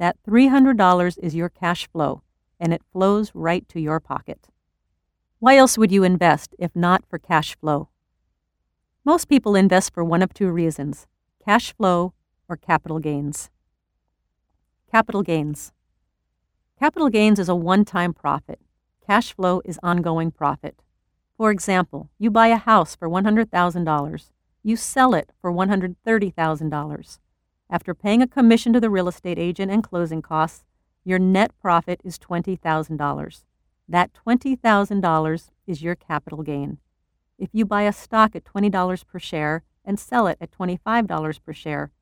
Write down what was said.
That $300 is your cash flow, and it flows right to your pocket. Why else would you invest if not for cash flow? Most people invest for one of two reasons: cash flow or capital gains. Capital gains. Capital gains is a one-time profit. Cash flow is ongoing profit. For example, you buy a house for $100,000. You sell it for $130,000. After paying a commission to the real estate agent and closing costs, your net profit is $20,000. That $20,000 is your capital gain. If you buy a stock at $20 per share and sell it at $25 per share,